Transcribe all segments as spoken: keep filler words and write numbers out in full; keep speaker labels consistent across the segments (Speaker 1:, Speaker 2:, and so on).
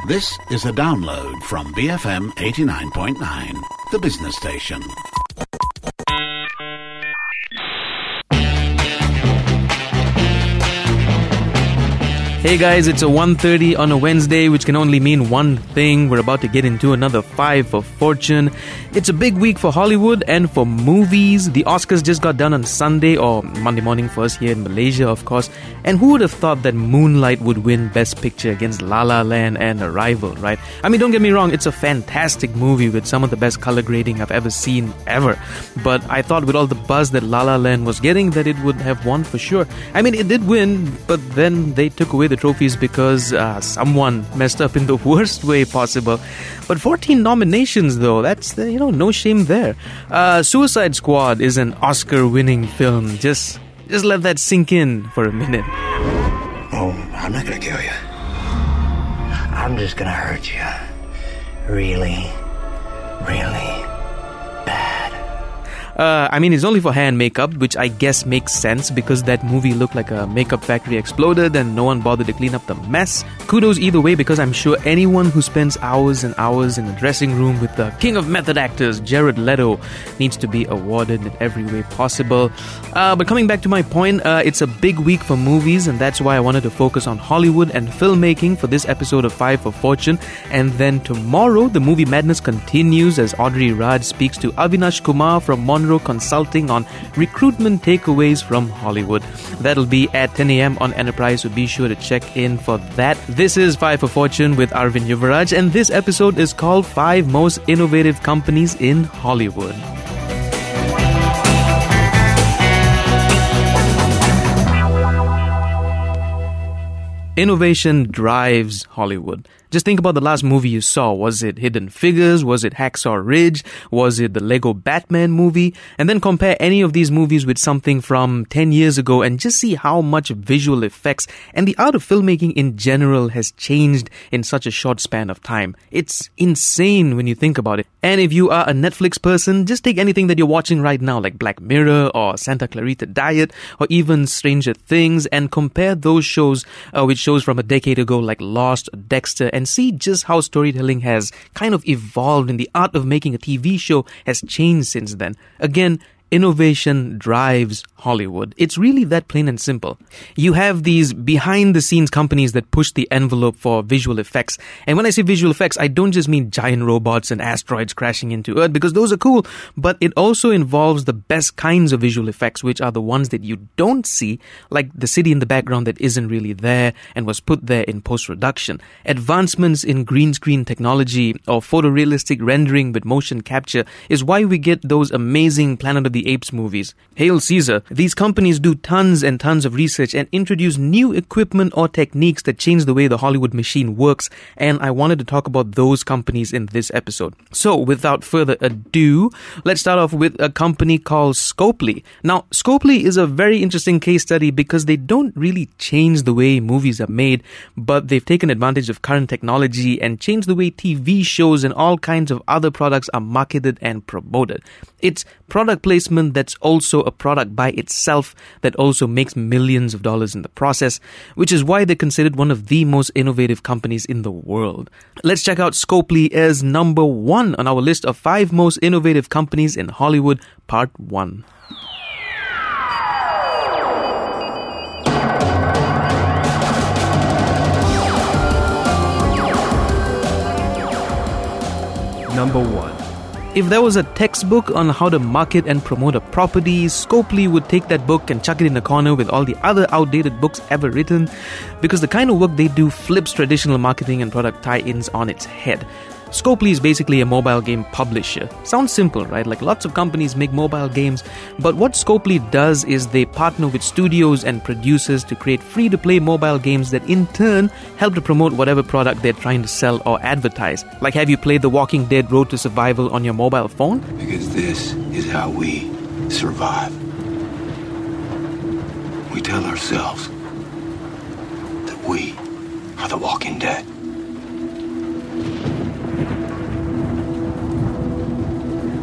Speaker 1: This is a download from B F M eighty-nine point nine, the business station.
Speaker 2: Hey guys, it's a one thirty on a Wednesday, which can only mean one thing. We're about to get into another Five for Fortune. It's a big week for Hollywood and for movies. The Oscars just got done on Sunday, or Monday morning for us here in Malaysia, of course. And who would have thought that Moonlight would win Best Picture against La La Land and Arrival, right? I mean, don't get me wrong, it's a fantastic movie with some of the best color grading I've ever seen, ever. But I thought with all the buzz that La La Land was getting, that it would have won for sure. I mean, it did win, but then they took away the trophies because uh, someone messed up in the worst way possible. But fourteen nominations though, that's, uh, you know, no shame there. Uh, Suicide Squad is an Oscar-winning film. Just, just let that sink in for a minute.
Speaker 3: Oh, I'm not gonna kill you. I'm just gonna hurt you. Really, really bad.
Speaker 2: Uh, I mean, it's only for hair and makeup, which I guess makes sense because that movie looked like a makeup factory exploded and no one bothered to clean up the mess. Kudos either way, because I'm sure anyone who spends hours and hours in the dressing room with the king of method actors, Jared Leto, needs to be awarded in every way possible. Uh, but coming back to my point, uh, it's a big week for movies, and that's why I wanted to focus on Hollywood and filmmaking for this episode of Five for Fortune. And then tomorrow, the movie madness continues as Audrey Raj speaks to Avinash Kumar from Monroe Consulting on recruitment takeaways from Hollywood. That'll be at ten a.m. on Enterprise, so be sure to check in for that. This is Five for Fortune with Arvind Yuvaraj, and this episode is called Five Most Innovative Companies in Hollywood. Innovation drives Hollywood. Just think about the last movie you saw. Was it Hidden Figures? Was it Hacksaw Ridge? Was it the Lego Batman movie? And then compare any of these movies with something from ten years ago and just see how much visual effects and the art of filmmaking in general has changed in such a short span of time. It's insane when you think about it. And if you are a Netflix person, just take anything that you're watching right now, like Black Mirror or Santa Clarita Diet or even Stranger Things, and compare those shows uh, with shows from a decade ago like Lost, Dexter, and see just how storytelling has kind of evolved and the art of making a T V show has changed since then. Again, innovation drives Hollywood. It's really that plain and simple. You have these behind-the-scenes companies that push the envelope for visual effects. And when I say visual effects, I don't just mean giant robots and asteroids crashing into Earth, because those are cool, but it also involves the best kinds of visual effects, which are the ones that you don't see, like the city in the background that isn't really there and was put there in post-production. Advancements in green screen technology or photorealistic rendering with motion capture is why we get those amazing Planet of the Apes movies. Hail Caesar! These companies do tons and tons of research and introduce new equipment or techniques that change the way the Hollywood machine works, and I wanted to talk about those companies in this episode. So, without further ado, let's start off with a company called Scopely. Now, Scopely is a very interesting case study because they don't really change the way movies are made, but they've taken advantage of current technology and changed the way T V shows and all kinds of other products are marketed and promoted. It's product placement that's also a product by itself that also makes millions of dollars in the process, which is why they're considered one of the most innovative companies in the world. Let's check out Scopely as number one on our list of five most innovative companies in Hollywood, part one. Number one. If there was a textbook on how to market and promote a property, Scopely would take that book and chuck it in a corner with all the other outdated books ever written, because the kind of work they do flips traditional marketing and product tie-ins on its head. Scopely is basically a mobile game publisher. Sounds simple, right? Like lots of companies make mobile games, but what Scopely does is they partner with studios and producers to create free-to-play mobile games that in turn help to promote whatever product they're trying to sell or advertise. Like, have you played The Walking Dead Road to Survival on your mobile phone?
Speaker 4: Because this is how we survive. We tell ourselves that we are the Walking Dead.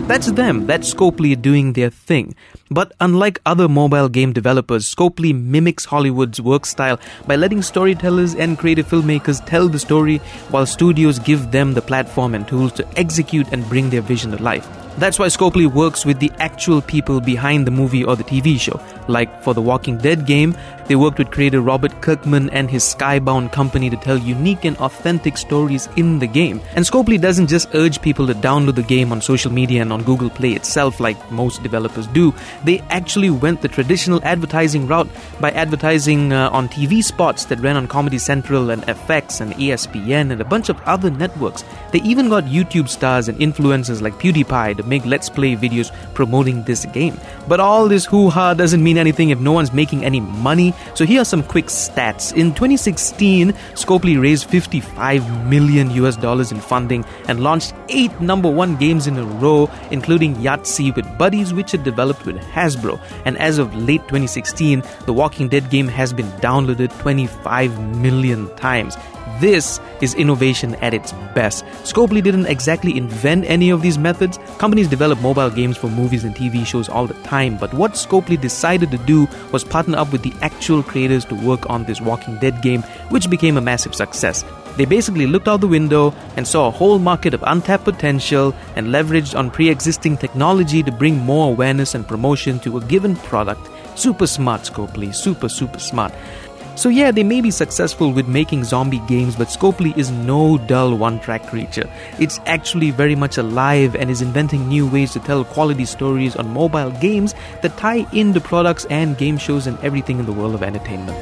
Speaker 2: That's them, that's Scopely doing their thing. But unlike other mobile game developers, Scopely mimics Hollywood's work style by letting storytellers and creative filmmakers tell the story while studios give them the platform and tools to execute and bring their vision to life. That's why Scopely works with the actual people behind the movie or the T V show. Like for the Walking Dead game, they worked with creator Robert Kirkman and his Skybound company to tell unique and authentic stories in the game. And Scopely doesn't just urge people to download the game on social media and on Google Play itself like most developers do. They actually went the traditional advertising route by advertising uh, on T V spots that ran on Comedy Central and F X and E S P N and a bunch of other networks. They even got YouTube stars and influencers like PewDiePie to make Let's Play videos promoting this game. But all this hoo-ha doesn't mean anything if no one's making any money. So here are some quick stats. In twenty sixteen, Scopely raised fifty-five million U S dollars in funding and launched eight number one games in a row, including Yahtzee with Buddies, which it developed with Hasbro. And as of late twenty sixteen, the Walking Dead game has been downloaded twenty-five million times. This is innovation at its best. Scopely didn't exactly invent any of these methods. Companies develop mobile games for movies and T V shows all the time, but what Scopely decided to do was partner up with the actual creators to work on this Walking Dead game, which became a massive success. They basically looked out the window and saw a whole market of untapped potential and leveraged on pre-existing technology to bring more awareness and promotion to a given product. Super smart, Scopely. Super, super smart. So yeah, they may be successful with making zombie games, but Scopely is no dull one-track creature. It's actually very much alive and is inventing new ways to tell quality stories on mobile games that tie into products and game shows and everything in the world of entertainment.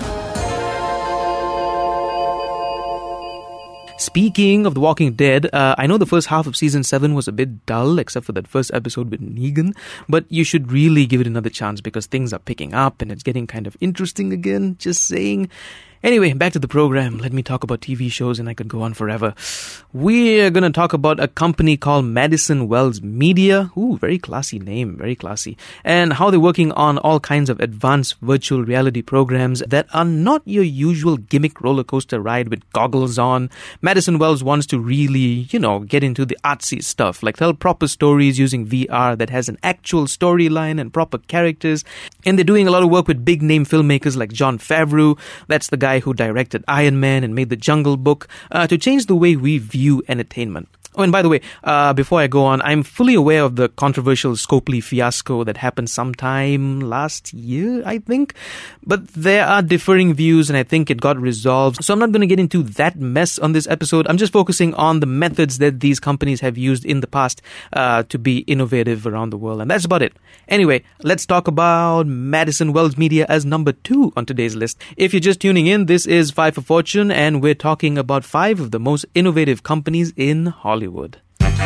Speaker 2: Speaking of The Walking Dead, uh, I know the first half of Season seven was a bit dull, except for that first episode with Negan, but you should really give it another chance because things are picking up and it's getting kind of interesting again, just saying. Anyway, back to the program. Let me talk about T V shows and I could go on forever. We're going to talk about a company called Madison Wells Media. Ooh, very classy name, very classy. And how they're working on all kinds of advanced virtual reality programs that are not your usual gimmick roller coaster ride with goggles on. Madison Wells wants to really, you know, get into the artsy stuff, like tell proper stories using V R that has an actual storyline and proper characters. And they're doing a lot of work with big name filmmakers like Jon Favreau. That's the guy who directed Iron Man and made The Jungle Book, uh, to change the way we view entertainment. Oh, and by the way, uh, before I go on, I'm fully aware of the controversial Scopely fiasco that happened sometime last year, I think. But there are differing views and I think it got resolved. So I'm not going to get into that mess on this episode. I'm just focusing on the methods that these companies have used in the past uh, to be innovative around the world. And that's about it. Anyway, let's talk about Madison Wells Media as number two on today's list. If you're just tuning in, this is Five for Fortune and we're talking about five of the most innovative companies in Hollywood. Hollywood.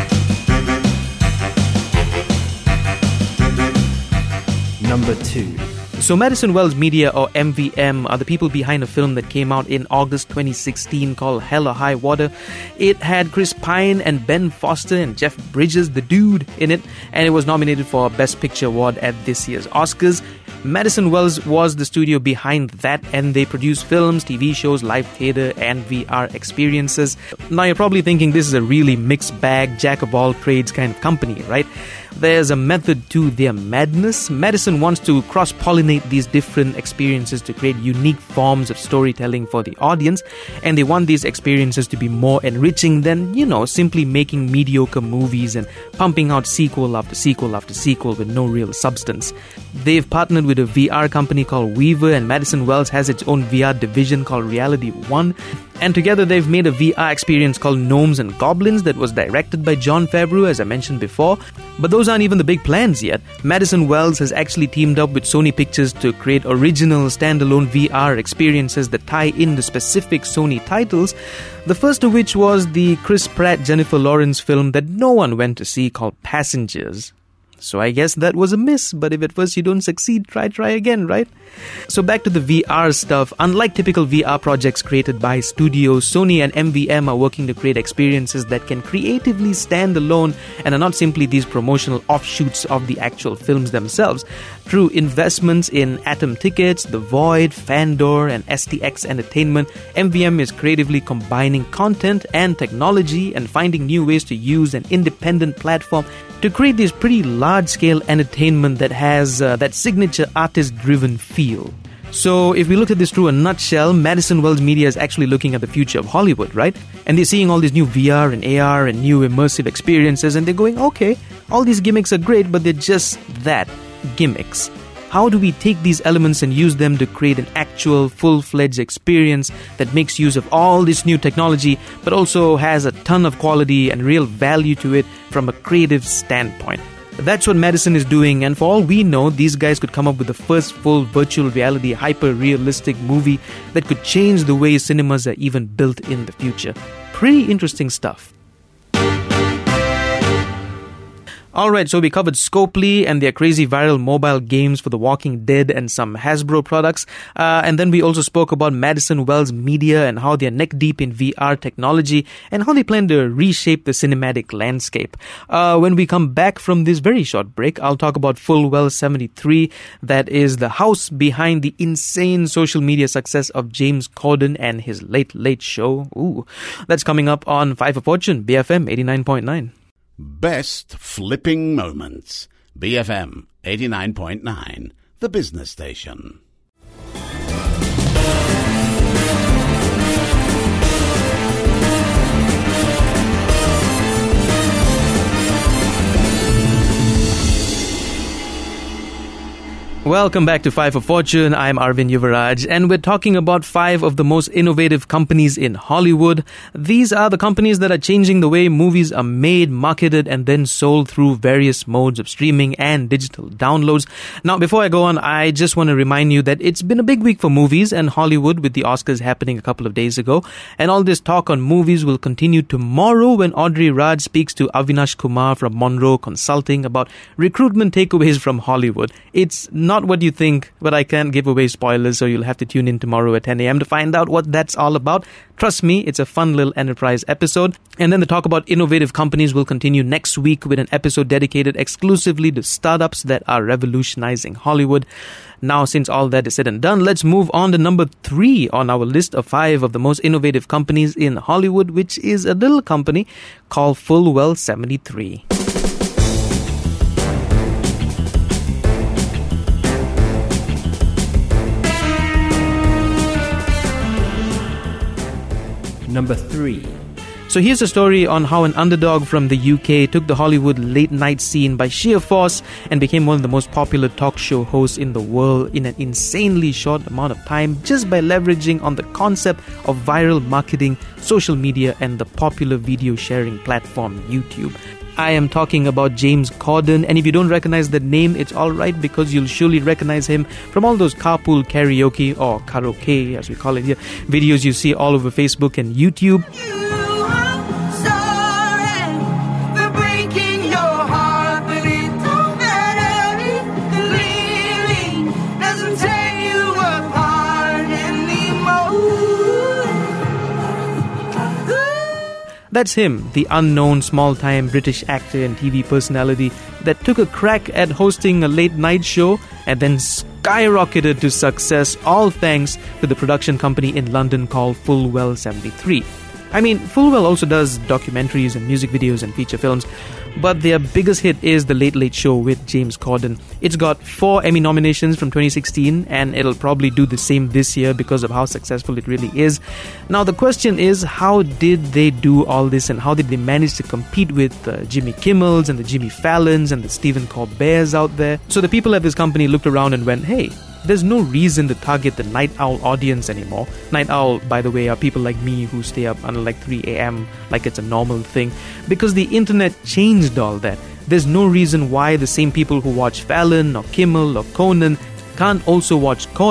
Speaker 2: Number two. So Madison Wells Media, or M V M, are the people behind a film that came out in August twenty sixteen called Hell or High Water. It had Chris Pine and Ben Foster and Jeff Bridges, the dude, in it, and it was nominated for a Best Picture award at this year's Oscars. Madison Wells was the studio behind that, and they produce films, T V shows, live theater, and V R experiences. Now you're probably thinking this is a really mixed bag, jack of all trades kind of company, right? There's a method to their madness. Madison wants to cross-pollinate these different experiences to create unique forms of storytelling for the audience, and they want these experiences to be more enriching than, you know, simply making mediocre movies and pumping out sequel after sequel after sequel with no real substance. They've partnered with a V R company called Weaver, and Madison Wells has its own V R division called Reality One. And together they've made a V R experience called Gnomes and Goblins that was directed by Jon Favreau, as I mentioned before. But those aren't even the big plans yet. Madison Wells has actually teamed up with Sony Pictures to create original standalone V R experiences that tie into specific Sony titles. The first of which was the Chris Pratt, Jennifer Lawrence film that no one went to see called Passengers. So I guess that was a miss, but if at first you don't succeed, try, try again, right? So back to the V R stuff. Unlike typical V R projects created by studios, Sony and M V M are working to create experiences that can creatively stand alone and are not simply these promotional offshoots of the actual films themselves. Through investments in Atom Tickets, The Void, Fandor, and S T X Entertainment, M V M is creatively combining content and technology and finding new ways to use an independent platform to create this pretty large-scale entertainment that has uh, that signature artist-driven feel. So if we look at this through a nutshell, Madison Wells Media is actually looking at the future of Hollywood, right? And they're seeing all these new V R and A R and new immersive experiences, and they're going, okay, all these gimmicks are great, but they're just that, gimmicks. How do we take these elements and use them to create an actual full-fledged experience that makes use of all this new technology, but also has a ton of quality and real value to it from a creative standpoint? That's what Madison is doing, and for all we know, these guys could come up with the first full virtual reality, hyper-realistic movie that could change the way cinemas are even built in the future. Pretty interesting stuff. Alright, so we covered Scopely and their crazy viral mobile games for The Walking Dead and some Hasbro products. Uh, and then we also spoke about Madison Wells Media and how they're neck deep in V R technology and how they plan to reshape the cinematic landscape. Uh, when we come back from this very short break, I'll talk about Fullwell seventy-three. That is the house behind the insane social media success of James Corden and his Late Late Show. Ooh, that's coming up on Five for Fortune, B F M eighty-nine point nine.
Speaker 1: Best flipping moments. B F M eighty-nine point nine, the business station.
Speaker 2: Welcome back to Five for Fortune. I'm Arvind Yuvaraj, and we're talking about five of the most innovative companies in Hollywood. These are the companies that are changing the way movies are made, marketed, and then sold through various modes of streaming and digital downloads. Now, before I go on, I just want to remind you that it's been a big week for movies and Hollywood with the Oscars happening a couple of days ago. And all this talk on movies will continue tomorrow when Audrey Raj speaks to Avinash Kumar from Monroe Consulting about recruitment takeaways from Hollywood. It's not what you think, but I can't give away spoilers, so you'll have to tune in tomorrow at ten a.m. to find out what that's all about. Trust me, it's a fun little enterprise episode. And then the talk about innovative companies will continue next week with an episode dedicated exclusively to startups that are revolutionizing Hollywood. Now, since all that is said and done, let's move on to number three on our list of five of the most innovative companies in Hollywood, which is a little company called Fullwell seventy-three.
Speaker 5: Number three.
Speaker 2: So here's a story on how an underdog from the U K took the Hollywood late-night scene by sheer force and became one of the most popular talk show hosts in the world in an insanely short amount of time just by leveraging on the concept of viral marketing, social media, and the popular video sharing platform YouTube. I am talking about James Corden, and if you don't recognize that name, it's alright because you'll surely recognize him from all those carpool karaoke, or karaoke as we call it here, videos you see all over Facebook and YouTube. That's him, the unknown small-time British actor and T V personality that took a crack at hosting a late-night show and then skyrocketed to success, all thanks to the production company in London called Fullwell seventy-three. I mean, Fullwell also does documentaries and music videos and feature films, but their biggest hit is The Late Late Show with James Corden. It's got four Emmy nominations from twenty sixteen, and it'll probably do the same this year because of how successful it really is. Now, the question is, how did they do all this, and how did they manage to compete with uh, Jimmy Kimmels and the Jimmy Fallons and the Stephen Colberts out there? So the people at this company looked around and went, hey, there's no reason to target the night owl audience anymore. Night owl, by the way, are people like me who stay up until like three a.m. like it's a normal thing. Because the internet changed all that. There's no reason why the same people who watch Fallon or Kimmel or Conan can't also watch Corden.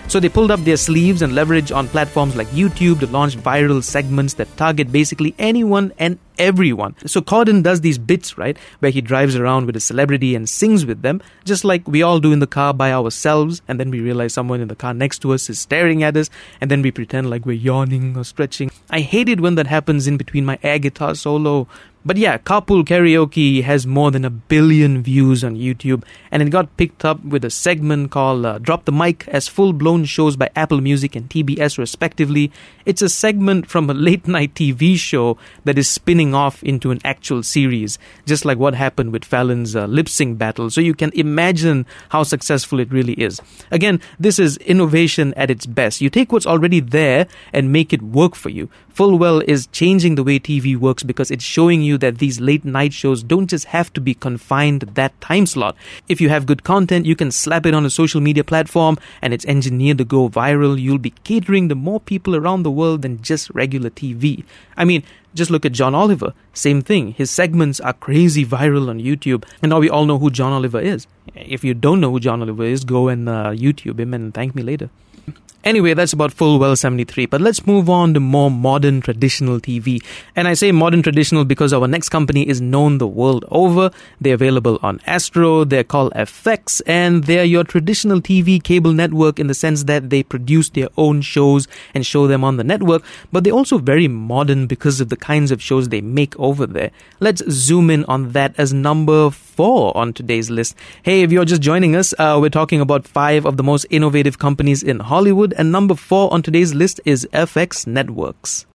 Speaker 2: So they pulled up their sleeves and leveraged on platforms like YouTube to launch viral segments that target basically anyone and everyone. So Corden does these bits, right, where he drives around with a celebrity and sings with them, just like we all do in the car by ourselves, and then we realize someone in the car next to us is staring at us, and then we pretend like we're yawning or stretching. I hate it when that happens in between my air guitar solo. But yeah, Carpool Karaoke has more than a billion views on YouTube, and it got picked up with a segment called uh, Drop the Mic as full-blown shows by Apple Music and T B S respectively. It's a segment from a late-night T V show that is spinning off into an actual series, just like what happened with Fallon's uh, lip-sync battle, so you can imagine how successful it really is. Again, this is innovation at its best. You take what's already there and make it work for you. Full well is changing the way T V works because it's showing you that these late night shows don't just have to be confined to that time slot. If you have good content, you can slap it on a social media platform and it's engineered to go viral. You'll be catering to more people around the world than just regular T V. I mean, just look at John Oliver. Same thing. His segments are crazy viral on YouTube. And now we all know who John Oliver is. If you don't know who John Oliver is, go and uh, YouTube him and thank me later. Anyway, that's about Full Well seventy-three, but let's move on to more modern traditional T V. And I say modern traditional because our next company is known the world over. They're available on Astro, they're called F X, and they're your traditional T V cable network in the sense that they produce their own shows and show them on the network, but they're also very modern because of the kinds of shows they make over there. Let's zoom in on that as number four on today's list. Hey, if you're just joining us, uh, we're talking about five of the most innovative companies in Hollywood, and number four on today's list is F X Networks.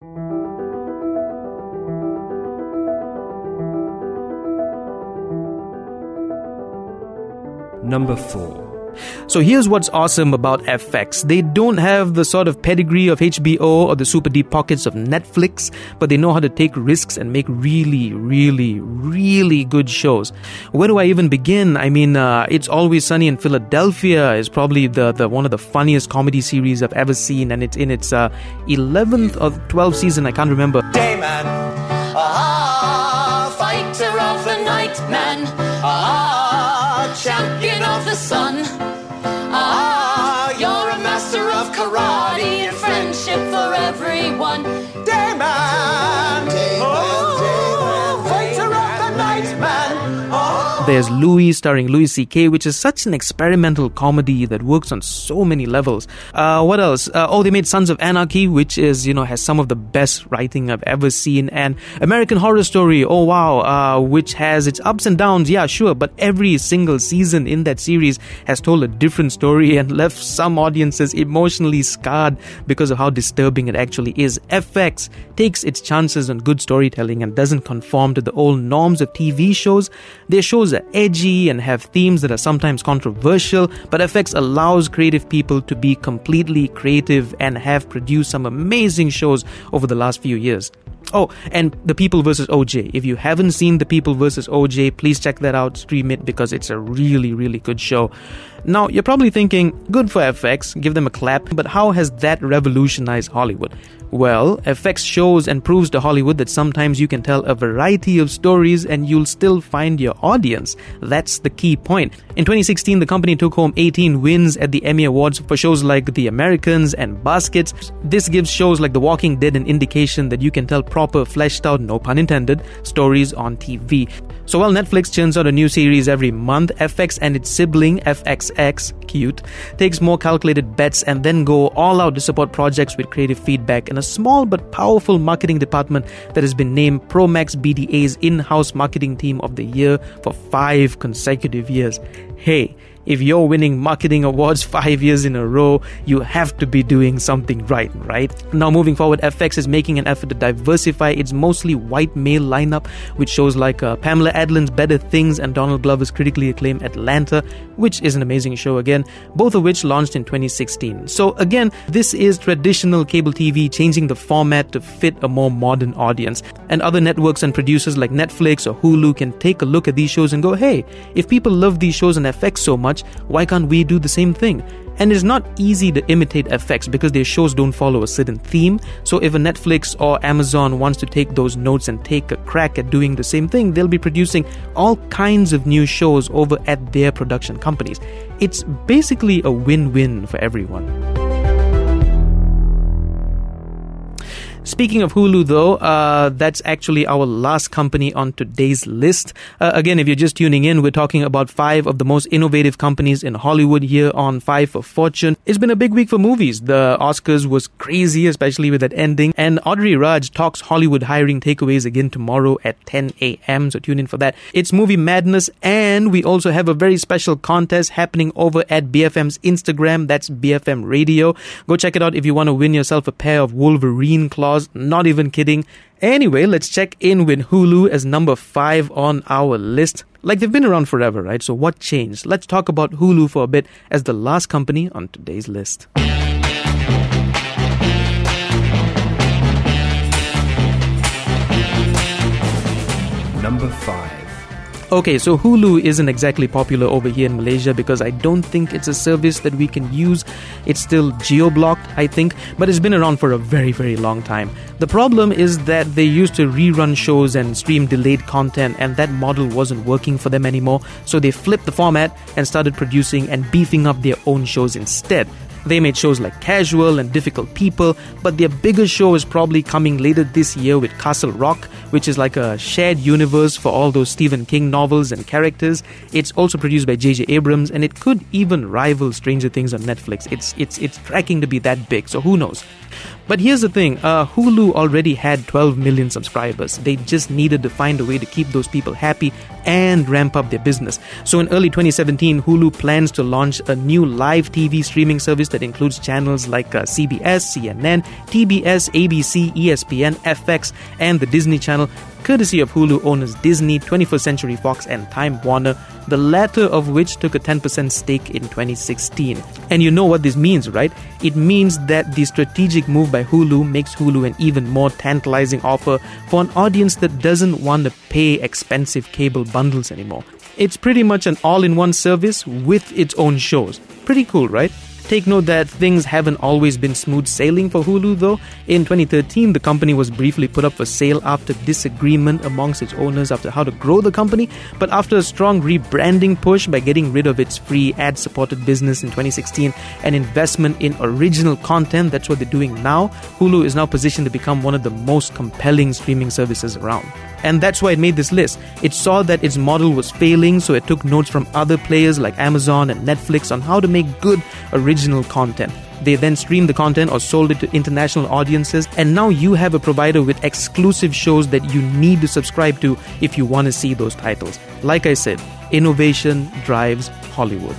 Speaker 5: Number four.
Speaker 2: So here's what's awesome about F X. They don't have the sort of pedigree of H B O or the super deep pockets of Netflix, but they know how to take risks and make really, really, really good shows. Where do I even begin? I mean, uh, It's Always Sunny in Philadelphia is probably the, the one of the funniest comedy series I've ever seen, and it's in its uh, eleventh or twelfth season, I can't remember.
Speaker 6: Dayman, ah, fighter of the night, man, ah, champion of the sun. Ah, you're a master of karate and friendship for everyone. Dayman, oh, fighter of the night, man. Oh.
Speaker 2: There's Louis, starring Louis C K, which is such an experimental comedy that works on so many levels. Uh, what else? Uh, oh, they made Sons of Anarchy, which is, you know, has some of the best writing I've ever seen. And American Horror Story, oh wow, uh, which has its ups and downs, yeah, sure. But every single season in that series has told a different story and left some audiences emotionally scarred because of how disturbing it actually is. F X takes its chances on good storytelling and doesn't conform to the old norms of T V shows. Their shows are edgy and have themes that are sometimes controversial, but F X allows creative people to be completely creative and have produced some amazing shows over the last few years. Oh, and The People versus. O J. If you haven't seen The People versus. O J, please check that out, stream it, because it's a really, really good show. Now, you're probably thinking, good for F X, give them a clap, but how has that revolutionized Hollywood? Well, F X shows and proves to Hollywood that sometimes you can tell a variety of stories and you'll still find your audience. That's the key point. In twenty sixteen, the company took home eighteen wins at the Emmy Awards for shows like The Americans and Baskets. This gives shows like The Walking Dead an indication that you can tell proper, fleshed out, no pun intended, stories on T V. So while Netflix churns out a new series every month, F X and its sibling F X X, cute, takes more calculated bets and then go all out to support projects with creative feedback and a small but powerful marketing department that has been named Promax B D A's in-house marketing team of the year for five consecutive years. Hey, if you're winning marketing awards five years in a row, you have to be doing something right, right? Now, moving forward, F X is making an effort to diversify its mostly white male lineup with shows like uh, Pamela Adlin's Better Things and Donald Glover's critically acclaimed Atlanta, which is an amazing show again, both of which launched in twenty sixteen. So again, this is traditional cable T V changing the format to fit a more modern audience. And other networks and producers like Netflix or Hulu can take a look at these shows and go, hey, if people love these shows on F X so much, why can't we do the same thing? And it's not easy to imitate F X because their shows don't follow a certain theme. So if a Netflix or Amazon wants to take those notes and take a crack at doing the same thing, they'll be producing all kinds of new shows over at their production companies. It's basically a win-win for everyone. Speaking of Hulu, though, uh, that's actually our last company on today's list. Uh, again, if you're just tuning in, we're talking about five of the most innovative companies in Hollywood here on Five for Fortune. It's been a big week for movies. The Oscars was crazy, especially with that ending. And Audrey Raj talks Hollywood hiring takeaways again tomorrow at ten a.m. So tune in for that. It's movie madness, and we also have a very special contest happening over at B F M's Instagram. That's B F M Radio. Go check it out if you want to win yourself a pair of Wolverine claws. Not even kidding. Anyway, let's check in with Hulu as number five on our list. Like, they've been around forever, right? So what changed? Let's talk about Hulu for a bit as the last company on today's list.
Speaker 5: Number five.
Speaker 2: Okay, so Hulu isn't exactly popular over here in Malaysia because I don't think it's a service that we can use. It's still geo-blocked, I think, but it's been around for a very, very long time. The problem is that they used to rerun shows and stream delayed content, and that model wasn't working for them anymore, so they flipped the format and started producing and beefing up their own shows instead. They made shows like Casual and Difficult People, but their biggest show is probably coming later this year with Castle Rock, which is like a shared universe for all those Stephen King novels and characters. It's also produced by J J Abrams, and it could even rival Stranger Things on Netflix. It's it's it's tracking to be that big, so who knows? But here's the thing, uh, Hulu already had twelve million subscribers. They just needed to find a way to keep those people happy and ramp up their business. So in early twenty seventeen, Hulu plans to launch a new live T V streaming service that includes channels like uh, C B S, C N N, T B S, A B C, E S P N, F X, and the Disney Channel, courtesy of Hulu owners Disney, twenty-first Century Fox, and Time Warner, the latter of which took a ten percent stake in twenty sixteen. And you know what this means, right? It means that the strategic move by Hulu makes Hulu an even more tantalizing offer for an audience that doesn't want to pay expensive cable bundles anymore. It's pretty much an all-in-one service with its own shows. Pretty cool, right? Take note that things haven't always been smooth sailing for Hulu, though. In twenty thirteen, the company was briefly put up for sale after disagreement amongst its owners after how to grow the company. But after a strong rebranding push by getting rid of its free ad-supported business in twenty sixteen and investment in original content, that's what they're doing now, Hulu is now positioned to become one of the most compelling streaming services around. And that's why it made this list. It saw that its model was failing, so it took notes from other players like Amazon and Netflix on how to make good original content. They then streamed the content or sold it to international audiences, and now you have a provider with exclusive shows that you need to subscribe to if you want to see those titles. Like I said, innovation drives Hollywood.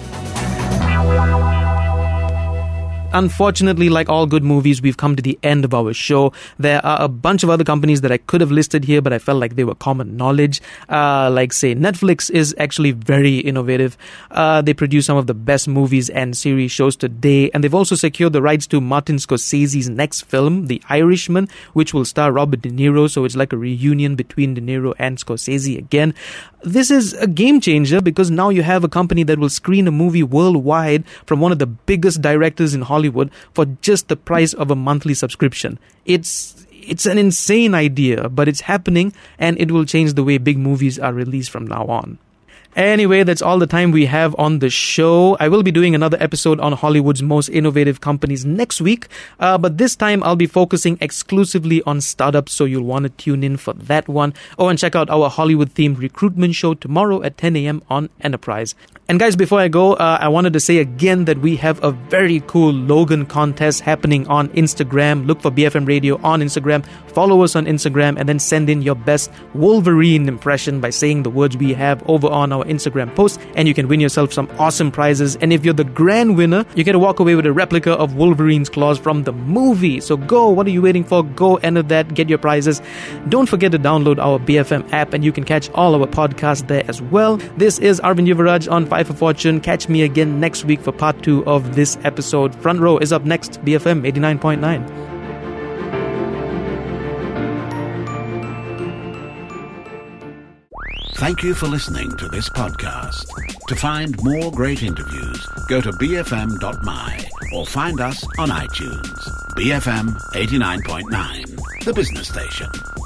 Speaker 2: Unfortunately, like all good movies, we've come to the end of our show. There are a bunch of other companies that I could have listed here, but I felt like they were common knowledge. Uh, like, say, Netflix is actually very innovative. Uh, they produce some of the best movies and series shows today, and they've also secured the rights to Martin Scorsese's next film, The Irishman, which will star Robert De Niro, so it's like a reunion between De Niro and Scorsese again. This is a game changer because now you have a company that will screen a movie worldwide from one of the biggest directors in Hollywood for just the price of a monthly subscription. It's it's an insane idea, but it's happening, and it will change the way big movies are released from now on. Anyway, that's all the time we have on the show. I will be doing another episode on Hollywood's most innovative companies next week, uh, but this time I'll be focusing exclusively on startups, so you'll want to tune in for that one. Oh, and check out our Hollywood-themed recruitment show tomorrow at ten a.m. on Enterprise. And guys, before I go, uh, I wanted to say again that we have a very cool Logan contest happening on Instagram. Look for B F M Radio on Instagram. Follow us on Instagram and then send in your best Wolverine impression by saying the words we have over on our Instagram post, and you can win yourself some awesome prizes. And if you're the grand winner, you get to walk away with a replica of Wolverine's claws from the movie. So go, what are you waiting for? Go enter that, get your prizes. Don't forget to download our B F M app, and you can catch all our podcasts there as well. This is Arvind Yuvaraj on Five for Fortune. Catch me again next week for part two of this episode. Front Row is up next, B F M eighty-nine point nine.
Speaker 1: Thank you for listening to this podcast. To find more great interviews, go to b f m dot m y or find us on iTunes. B F M eighty-nine point nine, the business station.